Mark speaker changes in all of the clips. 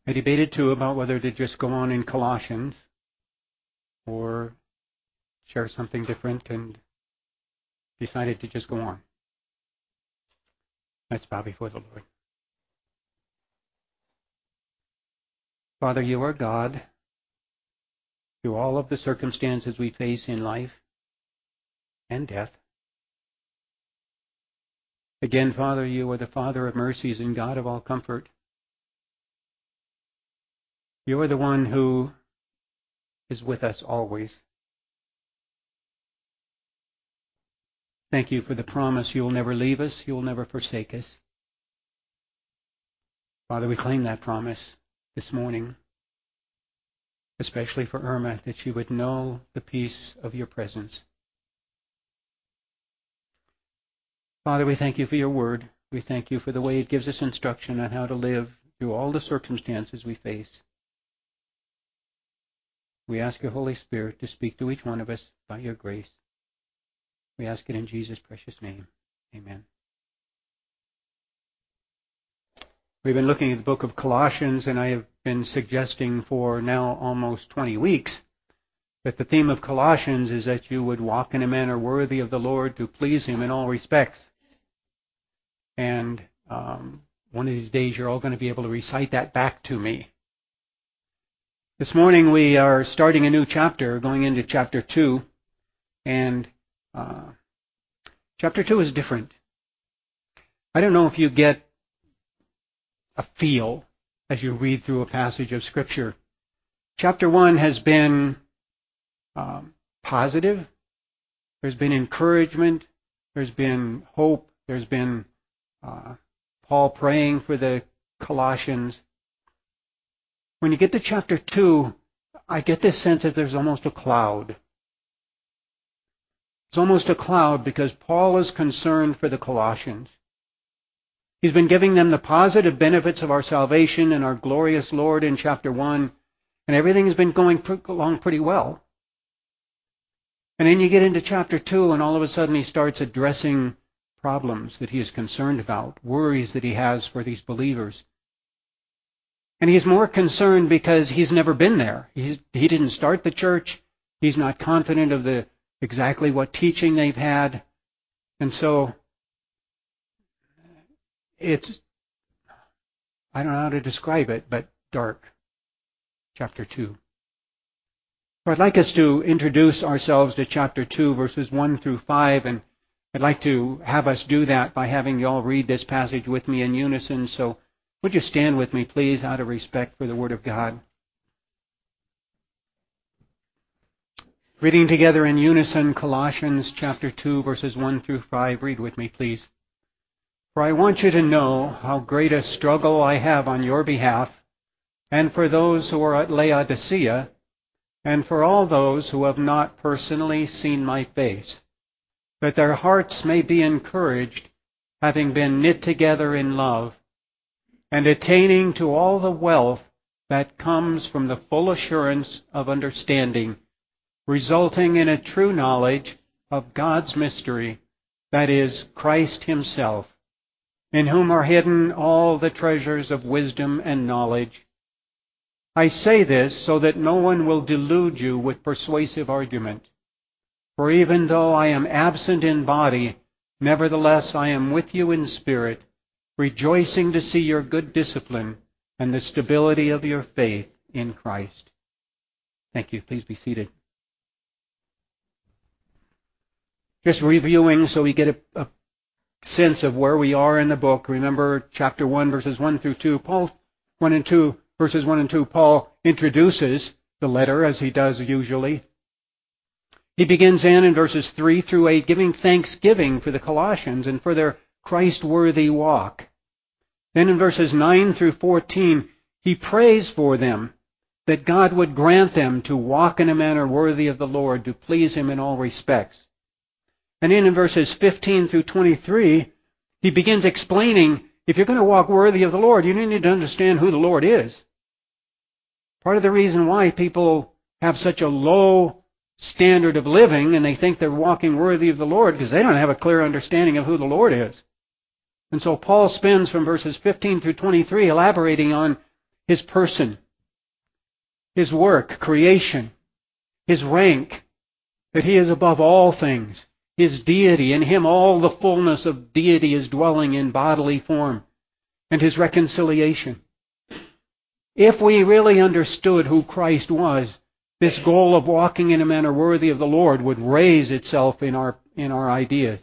Speaker 1: I debated too about whether to just go on in Colossians or share something different, and decided to just go on. Let's bow before the Lord. Father, you are God through all of the circumstances we face in life and death. Again, Father, you are the Father of mercies and God of all comfort. You are the one who is with us always. Thank you for the promise you will never leave us, you will never forsake us. Father, we claim that promise this morning, especially for Irma, that she would know the peace of your presence. Father, we thank you for your word. We thank you for the way it gives us instruction on how to live through all the circumstances we face. We ask your Holy Spirit to speak to each one of us by your grace. We ask it in Jesus' precious name. Amen. We've been looking at the book of Colossians, and I have been suggesting for now almost 20 weeks that the theme of Colossians is that you would walk in a manner worthy of the Lord to please him in all respects. And one of these days you're all going to be able to recite that back to me. This morning we are starting a new chapter, going into chapter 2, and chapter 2 is different. I don't know if you get a feel as you read through a passage of Scripture. Chapter 1 has been positive. There's been encouragement. There's been hope. There's been Paul praying for the Colossians. When you get to chapter 2, I get this sense that there's almost a cloud. It's almost a cloud because Paul is concerned for the Colossians. He's been giving them the positive benefits of our salvation and our glorious Lord in chapter 1, and everything has been going along pretty well. And then you get into chapter 2, and all of a sudden he starts addressing problems that he is concerned about, worries that he has for these believers. And he's more concerned because he's never been there. He didn't start the church. He's not confident of exactly what teaching they've had. And so it's, I don't know how to describe it, but dark. Chapter 2. So I'd like us to introduce ourselves to chapter 2, verses 1 through 5, and I'd like to have us do that by having you all read this passage with me in unison. So would you stand with me, please, out of respect for the Word of God? Reading together in unison, Colossians chapter 2, verses 1 through 5. Read with me, please. For I want you to know how great a struggle I have on your behalf, and for those who are at Laodicea, and for all those who have not personally seen my face, that their hearts may be encouraged, having been knit together in love, and attaining to all the wealth that comes from the full assurance of understanding, resulting in a true knowledge of God's mystery, that is, Christ himself, in whom are hidden all the treasures of wisdom and knowledge. I say this so that no one will delude you with persuasive argument. For even though I am absent in body, nevertheless I am with you in spirit, rejoicing to see your good discipline and the stability of your faith in Christ. Thank you. Please be seated. Just reviewing so we get a sense of where we are in the book. Remember chapter 1, verses 1 through 2. Verses 1 and 2, Paul introduces the letter as he does usually. He begins in verses 3 through 8 giving thanksgiving for the Colossians and for their Christ-worthy walk. Then in verses 9 through 14, he prays for them that God would grant them to walk in a manner worthy of the Lord, to please him in all respects. And then in verses 15 through 23, he begins explaining, if you're going to walk worthy of the Lord, you need to understand who the Lord is. Part of the reason why people have such a low standard of living and they think they're walking worthy of the Lord because they don't have a clear understanding of who the Lord is. And so Paul spends from verses 15 through 23 elaborating on His person, His work, creation, His rank, that He is above all things, His deity. In Him all the fullness of deity is dwelling in bodily form, and His reconciliation. If we really understood who Christ was, this goal of walking in a manner worthy of the Lord would raise itself in our ideas.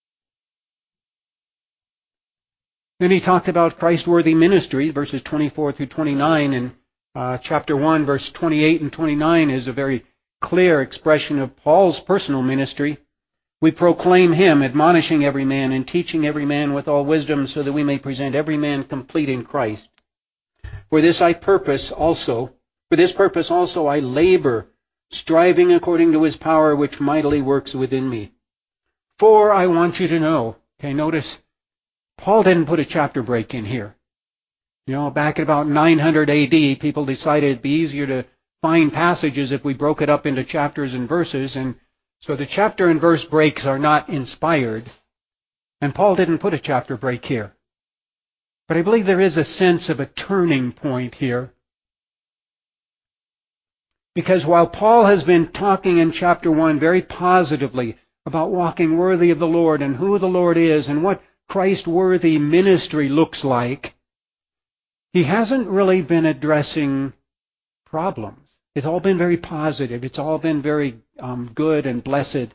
Speaker 1: Then he talked about Christ-worthy ministry, verses 24 through 29, and chapter 1, verse 28 and 29 is a very clear expression of Paul's personal ministry. We proclaim Him, admonishing every man and teaching every man with all wisdom, so that we may present every man complete in Christ. For this purpose also I labor, striving according to His power which mightily works within me. For I want you to know, okay, notice, Paul didn't put a chapter break in here. Back at about 900 AD, people decided it'd be easier to find passages if we broke it up into chapters and verses, and so the chapter and verse breaks are not inspired, and Paul didn't put a chapter break here. But I believe there is a sense of a turning point here. Because while Paul has been talking in chapter 1 very positively about walking worthy of the Lord and who the Lord is and what Christ-worthy ministry looks like, he hasn't really been addressing problems. It's all been very positive. It's all been very good and blessed.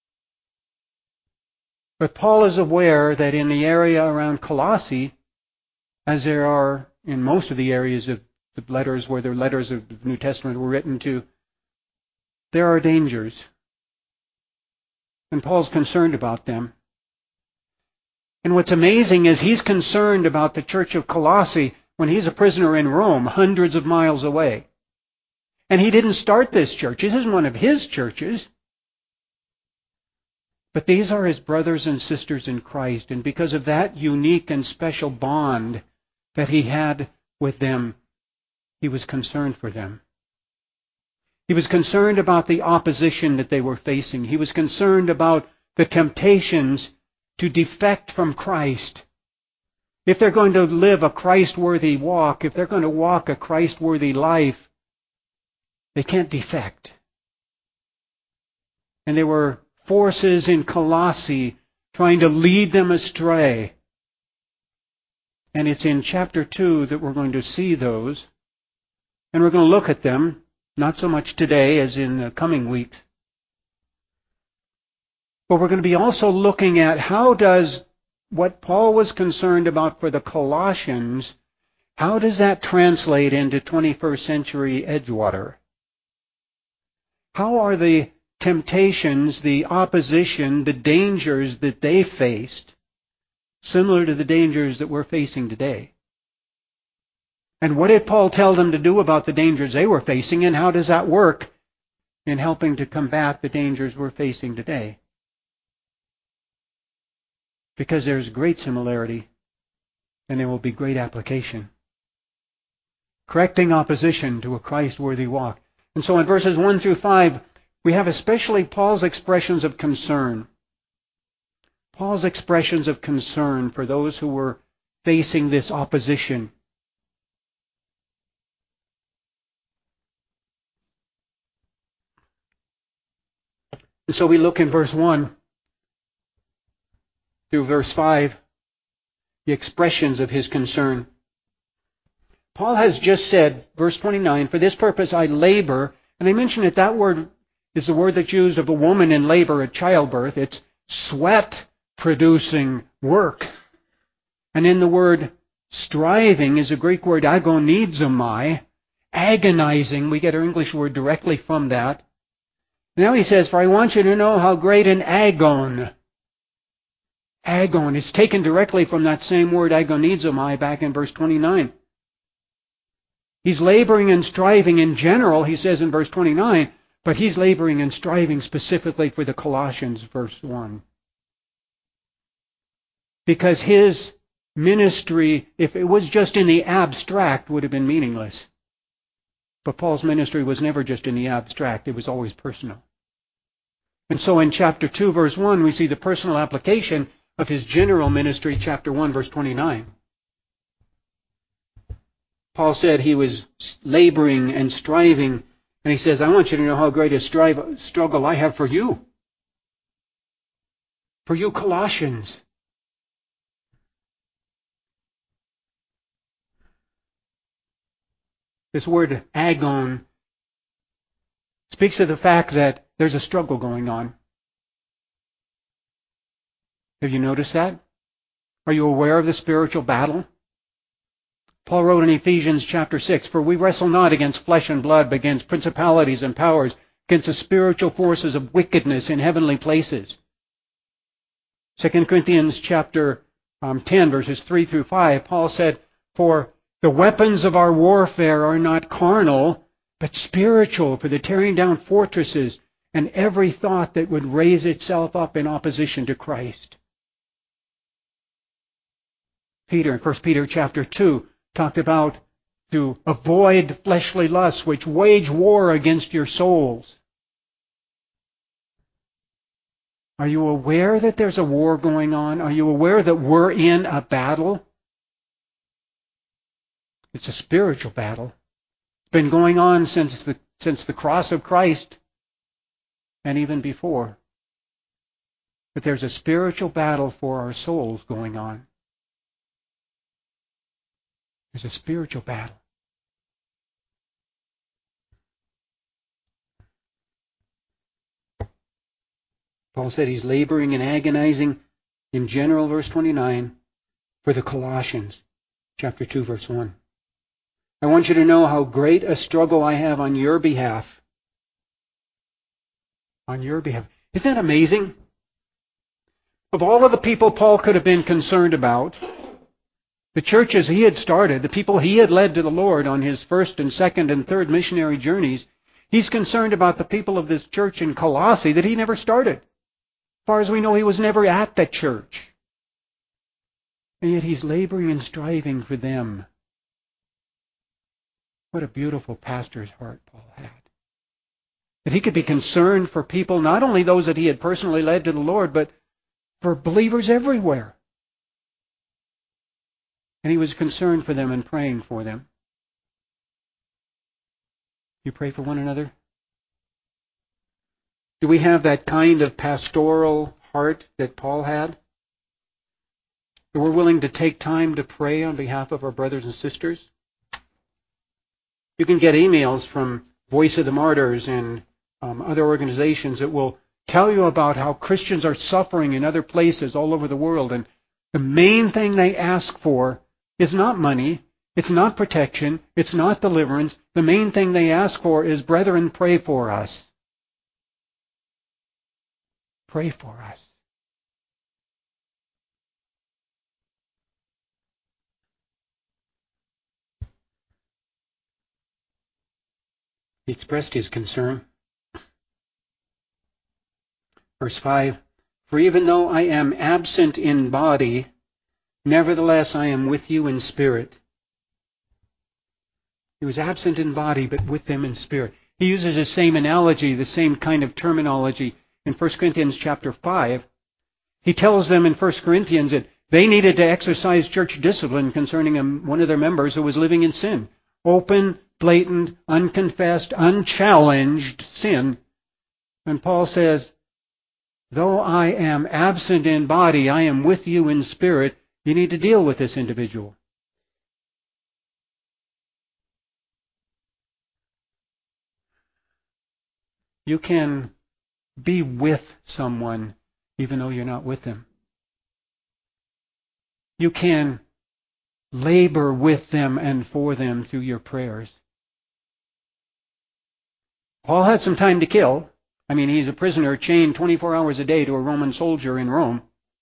Speaker 1: But Paul is aware that in the area around Colossae, as there are in most of the areas of the letters where the letters of the New Testament were written to, there are dangers. And Paul's concerned about them. And what's amazing is he's concerned about the church of Colossae when he's a prisoner in Rome, hundreds of miles away. And he didn't start this church. This isn't one of his churches. But these are his brothers and sisters in Christ. And because of that unique and special bond that he had with them, he was concerned for them. He was concerned about the opposition that they were facing. He was concerned about the temptations to defect from Christ. If they're going to live a Christ-worthy walk, if they're going to walk a Christ-worthy life, they can't defect. And there were forces in Colossae trying to lead them astray. And it's in chapter 2 that we're going to see those. And we're going to look at them, not so much today as in the coming weeks. But we're going to be also looking at how does what Paul was concerned about for the Colossians, how does that translate into 21st century Edgewater? How are the temptations, the opposition, the dangers that they faced similar to the dangers that we're facing today? And what did Paul tell them to do about the dangers they were facing, and how does that work in helping to combat the dangers we're facing today? Because there's great similarity, and there will be great application. Correcting opposition to a Christ-worthy walk. And so in verses 1 through 5, we have especially Paul's expressions of concern. Paul's expressions of concern for those who were facing this opposition. And so we look in verse 1 through verse 5, the expressions of his concern. Paul has just said, verse 29, for this purpose I labor, and I mentioned that word is the word that's used of a woman in labor at childbirth. It's sweat-producing work. And in the word striving is a Greek word agonizomai, agonizing. We get our English word directly from that. Now he says, for I want you to know how great an agon is taken directly from that same word agonizomai back in verse 29. He's laboring and striving in general, he says in verse 29, but he's laboring and striving specifically for the Colossians, verse 1. Because his ministry, if it was just in the abstract, would have been meaningless. But Paul's ministry was never just in the abstract, it was always personal. And so in chapter 2, verse 1, we see the personal application of his general ministry, chapter 1, verse 29. Paul said he was laboring and striving, and he says, I want you to know how great a struggle I have for you. For you Colossians. This word agon speaks of the fact that there's a struggle going on. Have you noticed that? Are you aware of the spiritual battle? Paul wrote in Ephesians chapter 6, For we wrestle not against flesh and blood, but against principalities and powers, against the spiritual forces of wickedness in heavenly places. 2 Corinthians chapter 10, verses 3 through 5, Paul said, For the weapons of our warfare are not carnal, but spiritual, for the tearing down fortresses and every thought that would raise itself up in opposition to Christ. Peter, in 1 Peter chapter 2, talked about to avoid fleshly lusts which wage war against your souls. Are you aware that there's a war going on? Are you aware that we're in a battle? It's a spiritual battle. It's been going on since the cross of Christ and even before. But there's a spiritual battle for our souls going on. There's a spiritual battle. Paul said he's laboring and agonizing in general, verse 29, for the Colossians, chapter 2, verse 1. I want you to know how great a struggle I have on your behalf. On your behalf. Isn't that amazing? Of all of the people Paul could have been concerned about, the churches he had started, the people he had led to the Lord on his first and second and third missionary journeys, he's concerned about the people of this church in Colossae that he never started. As far as we know, he was never at that church. And yet he's laboring and striving for them. What a beautiful pastor's heart Paul had. That he could be concerned for people, not only those that he had personally led to the Lord, but for believers everywhere. And he was concerned for them and praying for them. You pray for one another? Do we have that kind of pastoral heart that Paul had? That we're willing to take time to pray on behalf of our brothers and sisters? You can get emails from Voice of the Martyrs and other organizations that will tell you about how Christians are suffering in other places all over the world. And the main thing they ask for is not money, it's not protection, it's not deliverance. The main thing they ask for is, brethren, pray for us. Pray for us. He expressed his concern. Verse 5, For even though I am absent in body, nevertheless I am with you in spirit. He was absent in body, but with them in spirit. He uses the same analogy, the same kind of terminology in 1 Corinthians chapter 5. He tells them in 1 Corinthians that they needed to exercise church discipline concerning one of their members who was living in sin. Open, blatant, unconfessed, unchallenged sin. And Paul says, though I am absent in body, I am with you in spirit. You need to deal with this individual. You can be with someone even though you're not with them. You can labor with them and for them through your prayers. Paul had some time to kill. I mean, he's a prisoner chained 24 hours a day to a Roman soldier in Rome.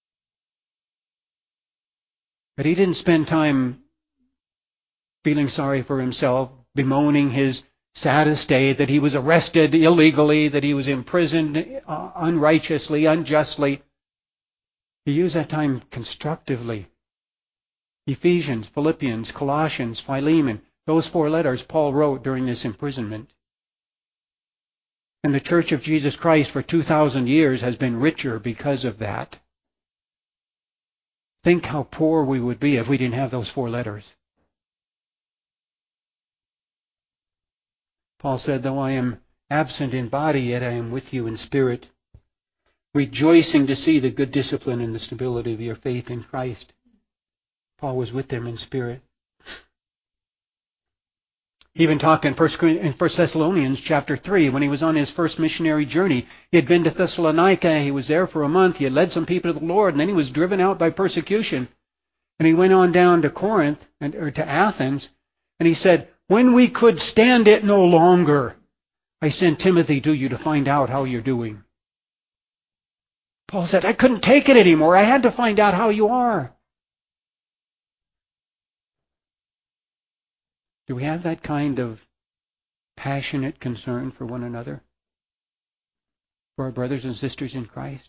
Speaker 1: But he didn't spend time feeling sorry for himself, bemoaning his saddest day, that he was arrested illegally, that he was imprisoned unrighteously, unjustly. He used that time constructively. Ephesians, Philippians, Colossians, Philemon, those 4 letters Paul wrote during this imprisonment. And the Church of Jesus Christ for 2,000 years has been richer because of that. Think how poor we would be if we didn't have those 4 letters. Paul said, though I am absent in body, yet I am with you in spirit, rejoicing to see the good discipline and the stability of your faith in Christ. Paul was with them in spirit. He even talked in 1 Thessalonians chapter 3, when he was on his first missionary journey. He had been to Thessalonica. He was there for a month. He had led some people to the Lord, and then he was driven out by persecution. And he went on down to Corinth, or to Athens, and he said, when we could stand it no longer, I sent Timothy to you to find out how you're doing. Paul said, I couldn't take it anymore. I had to find out how you are. Do we have that kind of passionate concern for one another? For our brothers and sisters in Christ?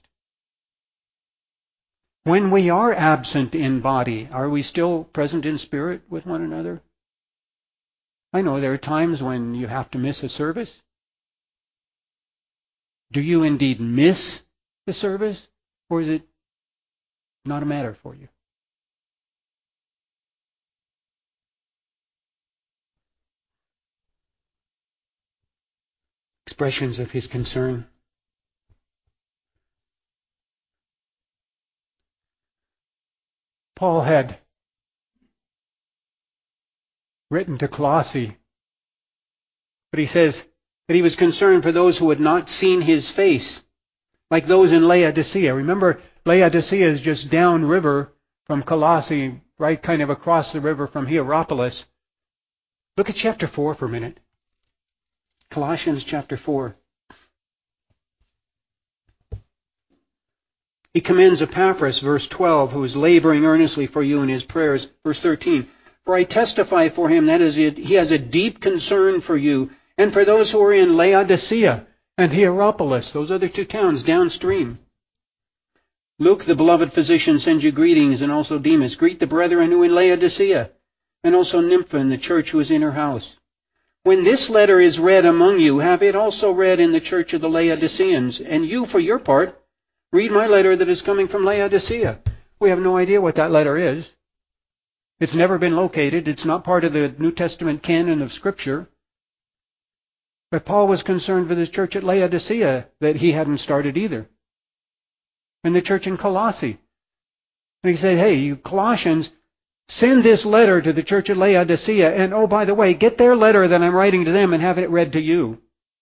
Speaker 1: When we are absent in body, are we still present in spirit with one another? I know there are times when you have to miss a service. Do you indeed miss the service, or is it not a matter for you? Expressions of his concern. Paul had written to Colossae, but he says that he was concerned for those who had not seen his face, like those in Laodicea. Remember, Laodicea is just downriver from Colossae, right kind of across the river from Hierapolis. Look at chapter 4 for a minute. Colossians chapter 4. He commends Epaphras, verse 12, who is laboring earnestly for you in his prayers. Verse 13, for I testify for him that he has a deep concern for you and for those who are in Laodicea and Hierapolis, those other two towns downstream. Luke, the beloved physician, sends you greetings, and also Demas. Greet the brethren who are in Laodicea, and also Nympha and the church who is in her house. When this letter is read among you, have it also read in the church of the Laodiceans. And you, for your part, read my letter that is coming from Laodicea. We have no idea what that letter is. It's never been located. It's not part of the New Testament canon of Scripture. But Paul was concerned for this church at Laodicea that he hadn't started either. And the church in Colossae. And he said, hey, you Colossians, send this letter to the church at Laodicea, and oh, by the way, get their letter that I'm writing to them and have it read to you.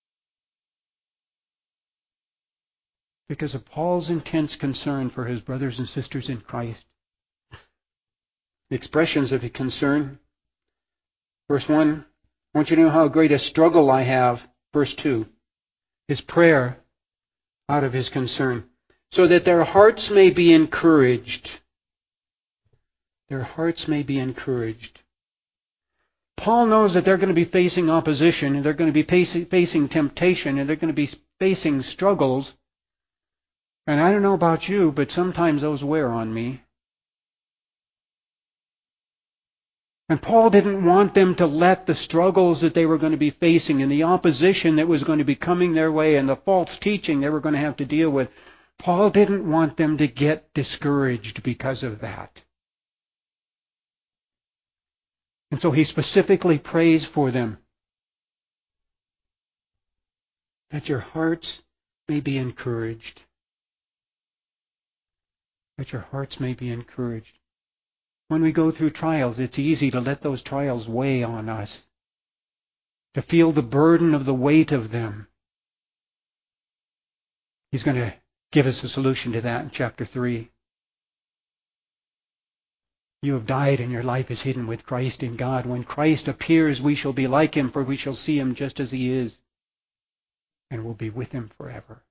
Speaker 1: Because of Paul's intense concern for his brothers and sisters in Christ. The expressions of his concern. Verse 1, I want you to know how great a struggle I have. Verse 2, his prayer out of his concern. So that their hearts may be encouraged. Their hearts may be encouraged. Paul knows that they're going to be facing opposition, and they're going to be facing temptation, and they're going to be facing struggles. And I don't know about you, but sometimes those wear on me. And Paul didn't want them to let the struggles that they were going to be facing and the opposition that was going to be coming their way and the false teaching they were going to have to deal with, Paul didn't want them to get discouraged because of that. And so he specifically prays for them. That your hearts may be encouraged. That your hearts may be encouraged. When we go through trials, it's easy to let those trials weigh on us. To feel the burden of the weight of them. He's going to give us a solution to that in chapter 3. You have died and your life is hidden with Christ in God. When Christ appears, we shall be like him, for we shall see him just as he is, and will be with him forever.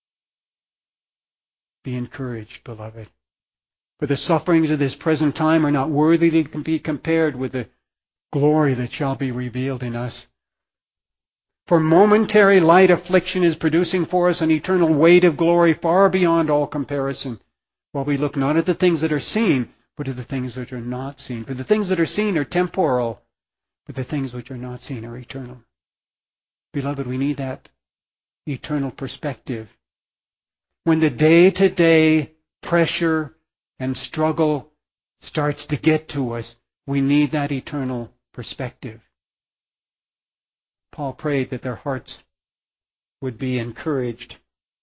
Speaker 1: Be encouraged, beloved. For the sufferings of this present time are not worthy to be compared with the glory that shall be revealed in us. For momentary light affliction is producing for us an eternal weight of glory far beyond all comparison, while we look not at the things that are seen, but at the things which are not seen. For the things that are seen are temporal, but the things which are not seen are eternal. Beloved, we need that eternal perspective. When the day-to-day pressure and struggle starts to get to us, we need that eternal perspective. Paul prayed that their hearts would be encouraged.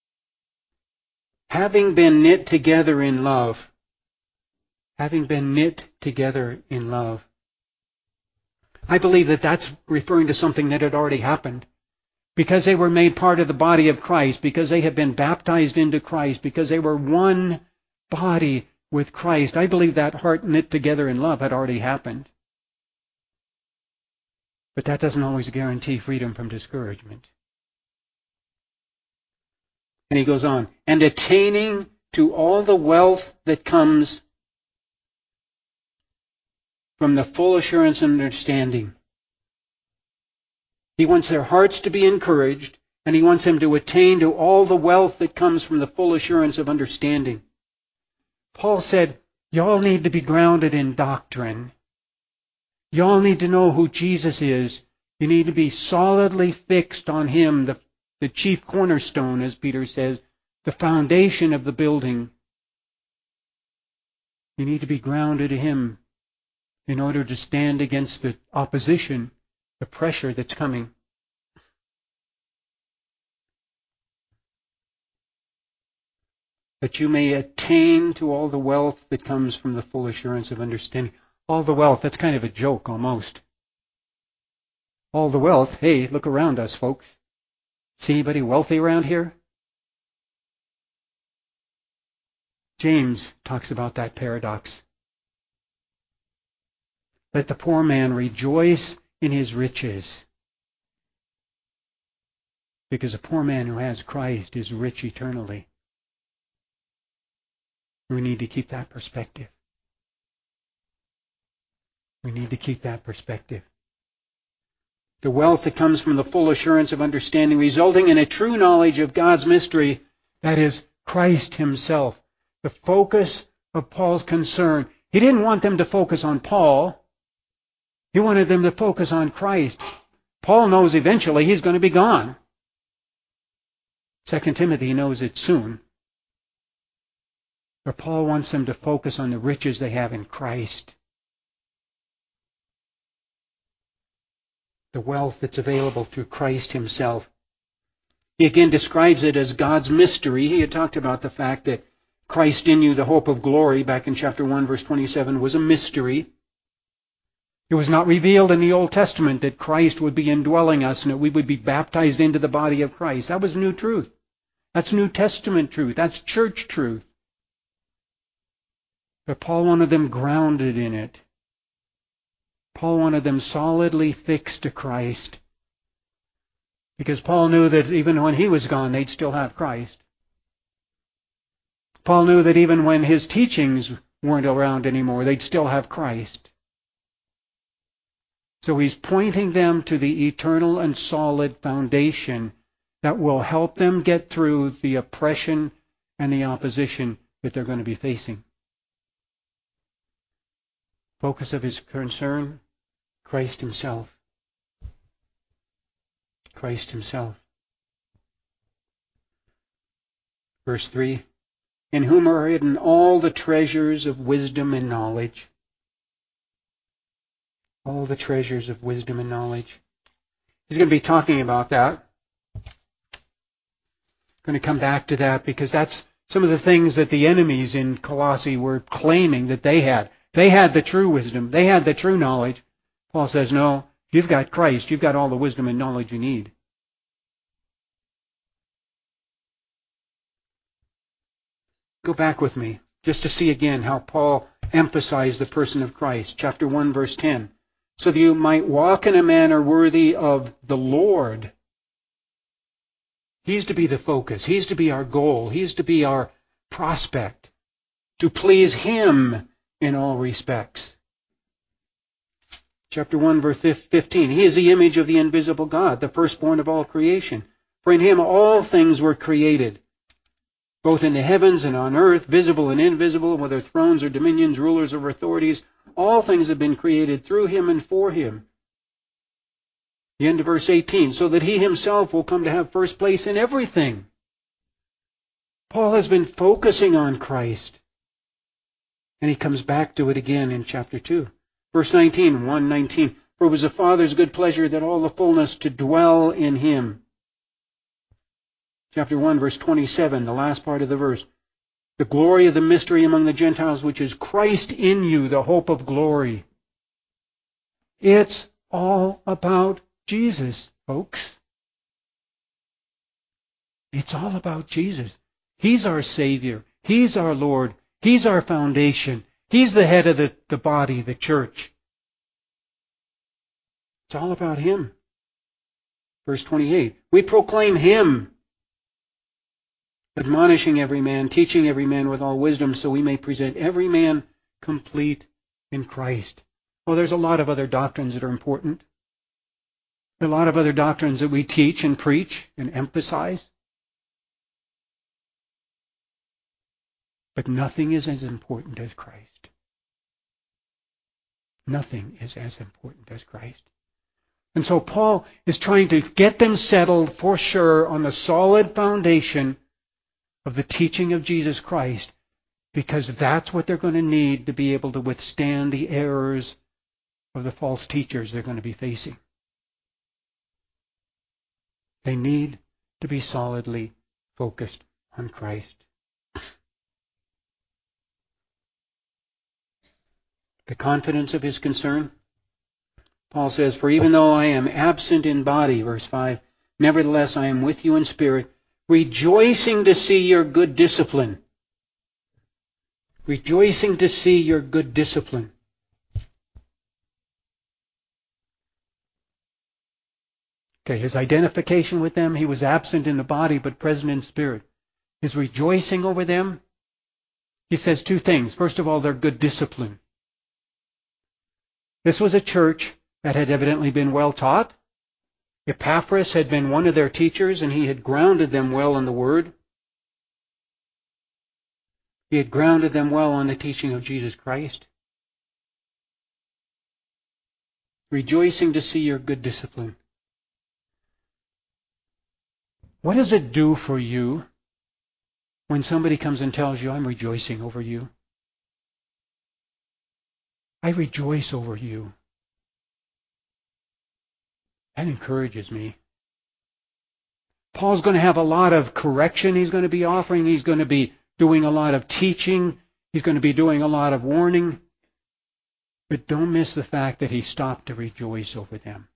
Speaker 1: Having been knit together in love. Having been knit together in love. I believe that that's referring to something that had already happened. Because they were made part of the body of Christ, because they had been baptized into Christ, because they were one body with Christ. I believe that heart knit together in love had already happened. But that doesn't always guarantee freedom from discouragement. And he goes on, and attaining to all the wealth that comes from the full assurance and understanding. He wants their hearts to be encouraged, and he wants them to attain to all the wealth that comes from the full assurance of understanding. Paul said, y'all need to be grounded in doctrine. Y'all need to know who Jesus is. You need to be solidly fixed on him, the chief cornerstone, as Peter says, the foundation of the building. You need to be grounded in him in order to stand against the opposition, the pressure that's coming. That you may attain to all the wealth that comes from the full assurance of understanding. All the wealth, that's kind of a joke almost. All the wealth, hey, look around us, folks. See anybody wealthy around here? James talks about that paradox. Let the poor man rejoice in his riches, because a poor man who has Christ is rich eternally. We need to keep that perspective. We need to keep that perspective. The wealth that comes from the full assurance of understanding, resulting in a true knowledge of God's mystery, that is, Christ himself. The focus of Paul's concern. He didn't want them to focus on Paul. He wanted them to focus on Christ. Paul knows eventually he's going to be gone. 2 Timothy knows it soon. But Paul wants them to focus on the riches they have in Christ. The wealth that's available through Christ himself. He again describes it as God's mystery. He had talked about the fact that Christ in you, the hope of glory, back in chapter 1, verse 27, was a mystery. It was not revealed in the Old Testament that Christ would be indwelling us and that we would be baptized into the body of Christ. That was new truth. That's New Testament truth. That's church truth. But Paul wanted them grounded in it. Paul wanted them solidly fixed to Christ. Because Paul knew that even when he was gone, they'd still have Christ. Paul knew that even when his teachings weren't around anymore, they'd still have Christ. So he's pointing them to the eternal and solid foundation that will help them get through the oppression and the opposition that they're going to be facing. Focus of his concern, Christ himself. Christ himself. Verse 3, in whom are hidden all the treasures of wisdom and knowledge. All the treasures of wisdom and knowledge. He's going to be talking about that. Going to come back to that because that's some of the things that the enemies in Colossae were claiming that they had. They had the true wisdom. They had the true knowledge. Paul says, no, you've got Christ. You've got all the wisdom and knowledge you need. Go back with me just to see again how Paul emphasized the person of Christ. Chapter 1, verse 10. So that you might walk in a manner worthy of the Lord. He's to be the focus. He's to be our goal. He's to be our prospect. To please him in all respects. Chapter 1, verse 15. He is the image of the invisible God, the firstborn of all creation. For in him all things were created, both in the heavens and on earth, visible and invisible, whether thrones or dominions, rulers or authorities. All things have been created through him and for him. The end of verse 18. So that he himself will come to have first place in everything. Paul has been focusing on Christ. And he comes back to it again in chapter 2. Verse 19, 1:19. For it was the Father's good pleasure that all the fullness to dwell in him. Chapter 1, verse 27, the last part of the verse. The glory of the mystery among the Gentiles, which is Christ in you, the hope of glory. It's all about Jesus, folks. It's all about Jesus. He's our Savior. He's our Lord. He's our foundation. He's the head of the body, the church. It's all about him. Verse 28, we proclaim him, admonishing every man, teaching every man with all wisdom, so we may present every man complete in Christ. Well, there's a lot of other doctrines that are important. There are a lot of other doctrines that we teach and preach and emphasize. But nothing is as important as Christ. Nothing is as important as Christ. And so Paul is trying to get them settled for sure on the solid foundation of the teaching of Jesus Christ, because that's what they're going to need to be able to withstand the errors of the false teachers they're going to be facing. They need to be solidly focused on Christ. The confidence of his concern. Paul says, for even though I am absent in body, verse 5, nevertheless I am with you in spirit, rejoicing to see your good discipline. Rejoicing to see your good discipline. Okay, his identification with them, he was absent in the body but present in spirit. His rejoicing over them, he says two things. First of all, their good discipline. This was a church that had evidently been well taught. Epaphras had been one of their teachers, and he had grounded them well in the Word. He had grounded them well on the teaching of Jesus Christ. Rejoicing to see your good discipline. What does it do for you when somebody comes and tells you, I'm rejoicing over you? I rejoice over you. That encourages me. Paul's going to have a lot of correction he's going to be offering. He's going to be doing a lot of teaching. He's going to be doing a lot of warning. But don't miss the fact that he stopped to rejoice over them.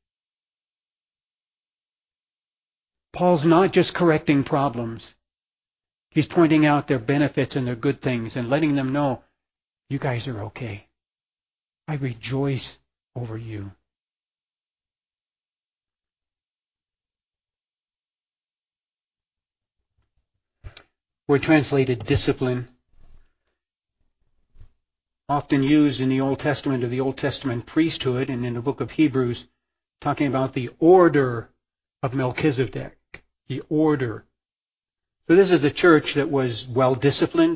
Speaker 1: Paul's not just correcting problems. He's pointing out their benefits and their good things and letting them know, you guys are okay. I rejoice over you. We're translated discipline, often used in the Old Testament of the Old Testament priesthood and in the book of Hebrews, talking about the order of Melchizedek. The order. So this is a church that was well disciplined.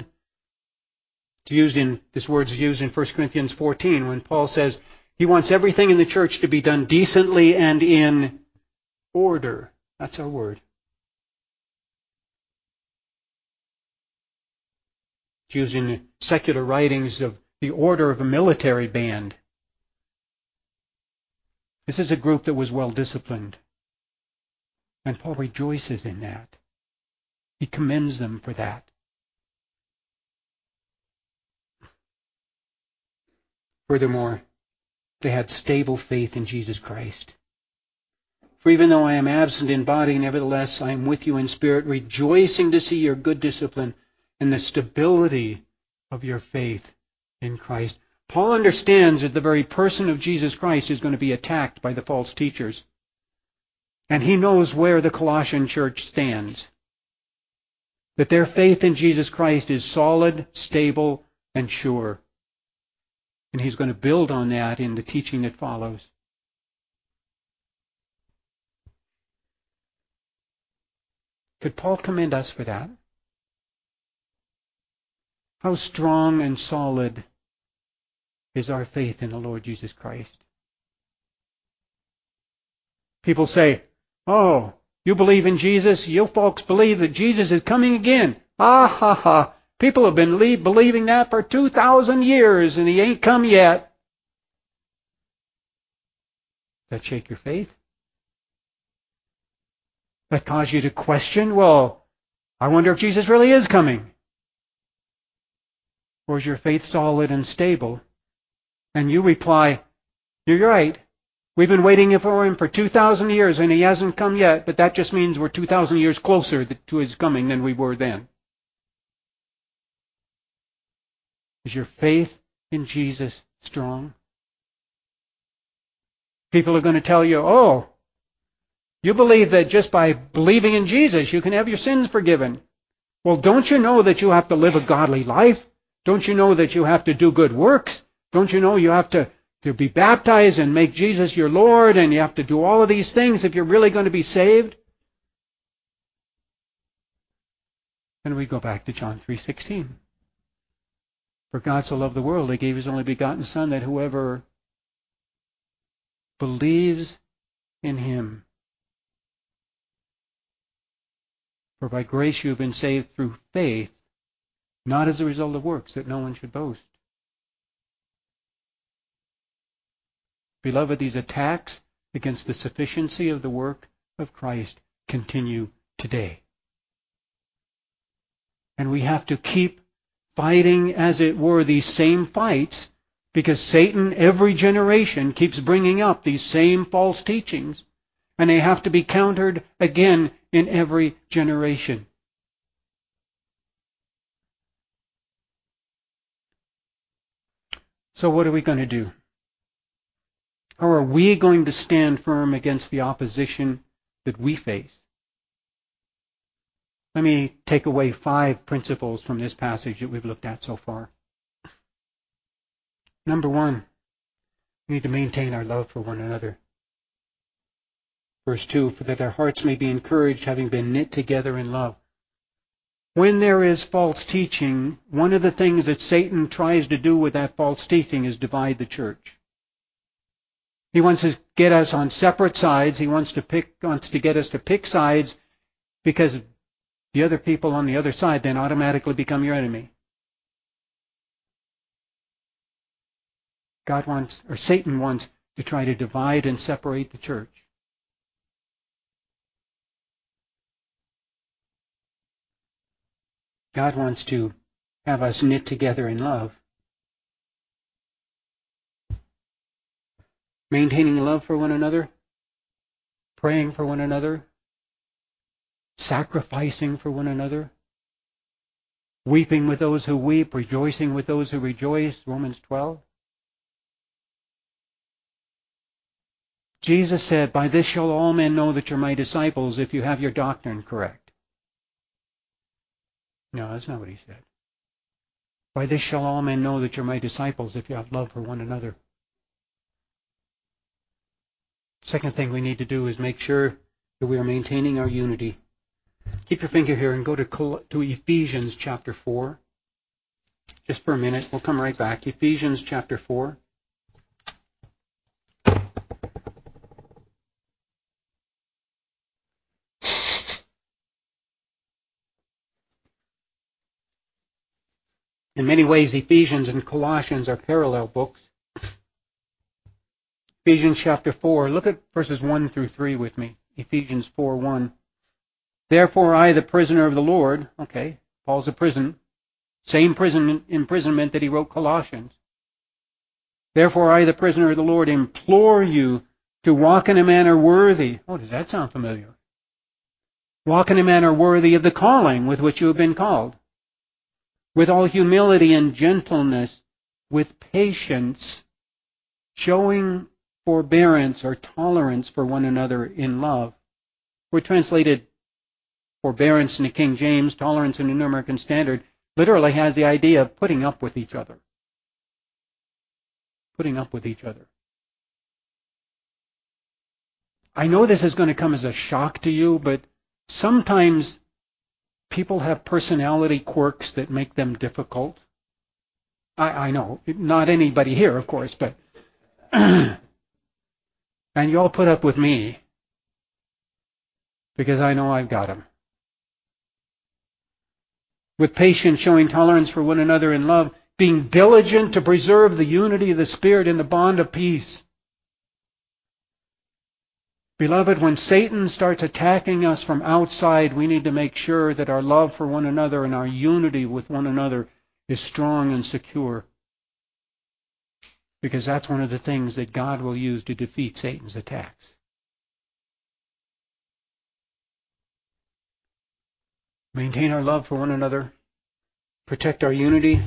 Speaker 1: This word's used in 1 Corinthians 14 when Paul says he wants everything in the church to be done decently and in order. That's our word. It's used in secular writings of the order of a military band. This is a group that was well disciplined. And Paul rejoices in that. He commends them for that. Furthermore, they had stable faith in Jesus Christ. For even though I am absent in body, nevertheless I am with you in spirit, rejoicing to see your good discipline and the stability of your faith in Christ. Paul understands that the very person of Jesus Christ is going to be attacked by the false teachers. And he knows where the Colossian church stands. That their faith in Jesus Christ is solid, stable, and sure. And he's going to build on that in the teaching that follows. Could Paul commend us for that? How strong and solid is our faith in the Lord Jesus Christ? People say, oh, you believe in Jesus? You folks believe that Jesus is coming again. Ah, ha, ha. People have been believing that for 2,000 years and he ain't come yet. That shake your faith? That cause you to question, well, I wonder if Jesus really is coming. Or is your faith solid and stable? And you reply, you're right. We've been waiting for him for 2,000 years and he hasn't come yet, but that just means we're 2,000 years closer to his coming than we were then. Is your faith in Jesus strong? People are going to tell you, oh, you believe that just by believing in Jesus you can have your sins forgiven. Well, don't you know that you have to live a godly life? Don't you know that you have to do good works? Don't you know you have to be baptized and make Jesus your Lord, and you have to do all of these things if you're really going to be saved? And we go back to John 3:16. For God so loved the world, He gave His only begotten Son, that whoever believes in Him. For by grace you have been saved through faith, not as a result of works, that no one should boast. Beloved, these attacks against the sufficiency of the work of Christ continue today. And we have to keep fighting, as it were, these same fights, because Satan, every generation, keeps bringing up these same false teachings, and they have to be countered again in every generation. So what are we going to do? How are we going to stand firm against the opposition that we face? Let me take away 5 principles from this passage that we've looked at so far. Number 1, we need to maintain our love for one another. Verse 2, for that our hearts may be encouraged, having been knit together in love. When there is false teaching, one of the things that Satan tries to do with that false teaching is divide the church. He wants to get us on separate sides. He wants to get us to pick sides, because the other people on the other side then automatically become your enemy. Satan wants to try to divide and separate the church. God wants to have us knit together in love. Maintaining love for one another, praying for one another, sacrificing for one another, weeping with those who weep, rejoicing with those who rejoice, Romans 12. Jesus said, by this shall all men know that you're my disciples, if you have your doctrine correct. No, that's not what he said. By this shall all men know that you're my disciples, if you have love for one another. Second thing we need to do is make sure that we are maintaining our unity. Keep your finger here and go to Ephesians chapter 4. Just for a minute. We'll come right back. Ephesians chapter 4. In many ways, Ephesians and Colossians are parallel books. Ephesians chapter 4, look at verses 1 through 3 with me. Ephesians 4:1. Therefore I, the prisoner of the Lord, okay, Paul's a prison, same prison imprisonment that he wrote Colossians. Therefore I, the prisoner of the Lord, implore you to walk in a manner worthy. Oh, does that sound familiar? Walk in a manner worthy of the calling with which you have been called, with all humility and gentleness, with patience, showing forbearance or tolerance for one another in love. We're translated forbearance in the King James, tolerance in the New American Standard, literally has the idea of putting up with each other. Putting up with each other. I know this is going to come as a shock to you, but sometimes people have personality quirks that make them difficult. I know, not anybody here, of course, but and you all put up with me because I know I've got them. With patience, showing tolerance for one another in love, being diligent to preserve the unity of the Spirit in the bond of peace. Beloved, when Satan starts attacking us from outside, we need to make sure that our love for one another and our unity with one another is strong and secure. Because that's one of the things that God will use to defeat Satan's attacks. Maintain our love for one another. Protect our unity.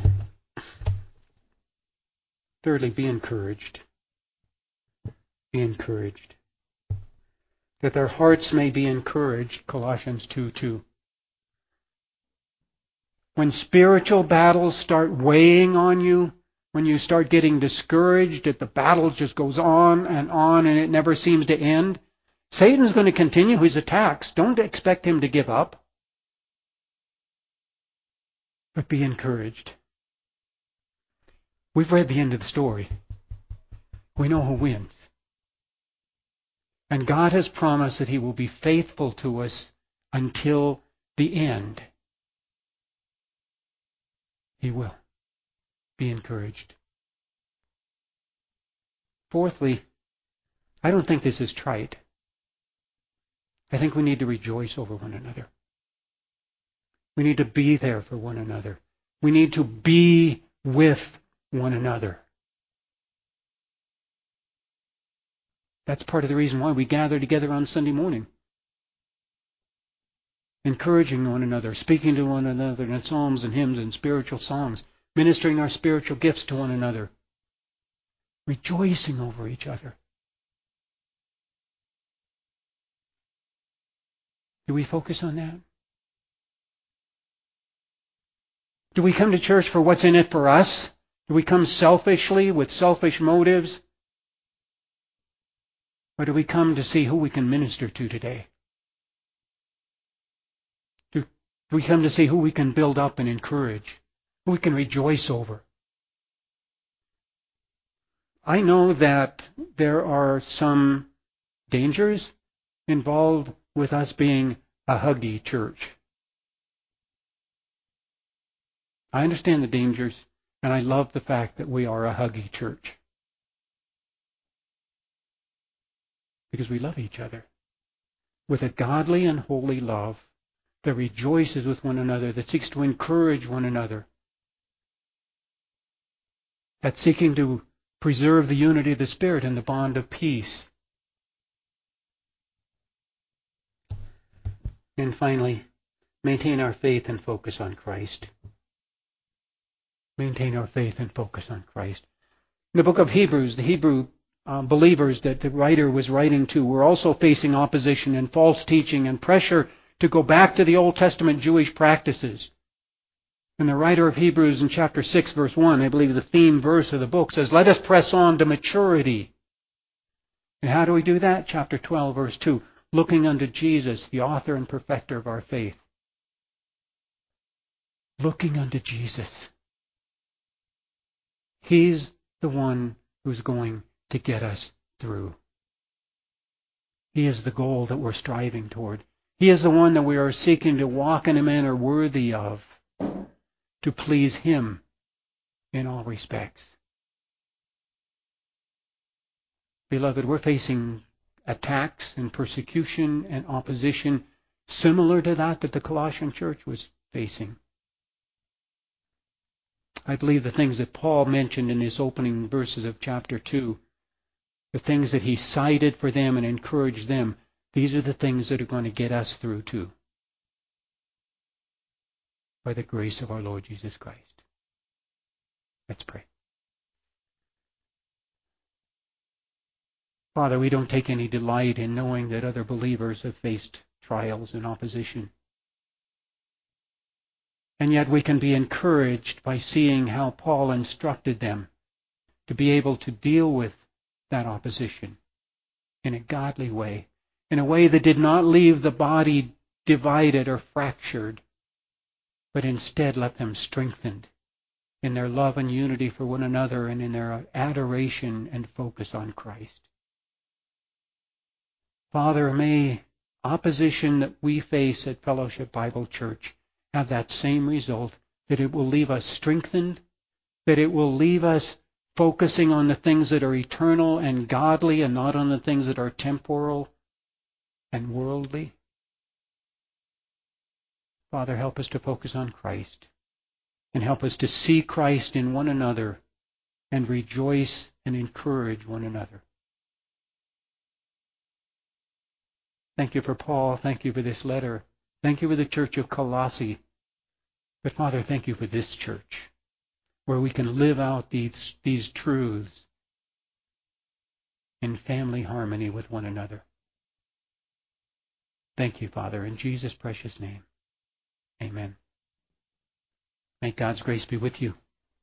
Speaker 1: Thirdly, be encouraged. Be encouraged. That their hearts may be encouraged, Colossians 2:2. When spiritual battles start weighing on you, when you start getting discouraged, that the battle just goes on and it never seems to end, Satan's going to continue his attacks. Don't expect him to give up. But be encouraged. We've read the end of the story. We know who wins. And God has promised that He will be faithful to us until the end. He will. Be encouraged. Fourthly, I don't think this is trite. I think we need to rejoice over one another. We need to be there for one another. We need to be with one another. That's part of the reason why we gather together on Sunday morning. Encouraging one another, speaking to one another in psalms and hymns and spiritual songs, ministering our spiritual gifts to one another, rejoicing over each other. Do we focus on that? Do we come to church for what's in it for us? Do we come selfishly with selfish motives? Or do we come to see who we can minister to today? Do we come to see who we can build up and encourage, who we can rejoice over? I know that there are some dangers involved with us being a huggy church. I understand the dangers, and I love the fact that we are a huggy church. Because we love each other with a godly and holy love that rejoices with one another, that seeks to encourage one another, that's seeking to preserve the unity of the Spirit and the bond of peace. And finally, maintain our faith and focus on Christ. Maintain our faith and focus on Christ. In the book of Hebrews, the Hebrew believers that the writer was writing to were also facing opposition and false teaching and pressure to go back to the Old Testament Jewish practices. And the writer of Hebrews in chapter 6, verse 1, I believe the theme verse of the book says, "Let us press on to maturity." And how do we do that? Chapter 12, verse 2, looking unto Jesus, the author and perfecter of our faith. Looking unto Jesus. He's the one who's going to get us through. He is the goal that we're striving toward. He is the one that we are seeking to walk in a manner worthy of, to please Him in all respects. Beloved, we're facing attacks and persecution and opposition similar to that the Colossian church was facing. I believe the things that Paul mentioned in his opening verses of chapter 2, the things that he cited for them and encouraged them, these are the things that are going to get us through too, by the grace of our Lord Jesus Christ. Let's pray. Father, we don't take any delight in knowing that other believers have faced trials and opposition. And yet we can be encouraged by seeing how Paul instructed them to be able to deal with that opposition in a godly way, in a way that did not leave the body divided or fractured, but instead left them strengthened in their love and unity for one another and in their adoration and focus on Christ. Father, may opposition that we face at Fellowship Bible Church have that same result, that it will leave us strengthened, that it will leave us focusing on the things that are eternal and godly and not on the things that are temporal, and worldly. Father, help us to focus on Christ, and help us to see Christ in one another and rejoice and encourage one another. Thank you for Paul. Thank you for this letter. Thank you for the church of Colossae. But Father, thank you for this church, where we can live out these truths in family harmony with one another. Thank you, Father, in Jesus' precious name. Amen. May God's grace be with you.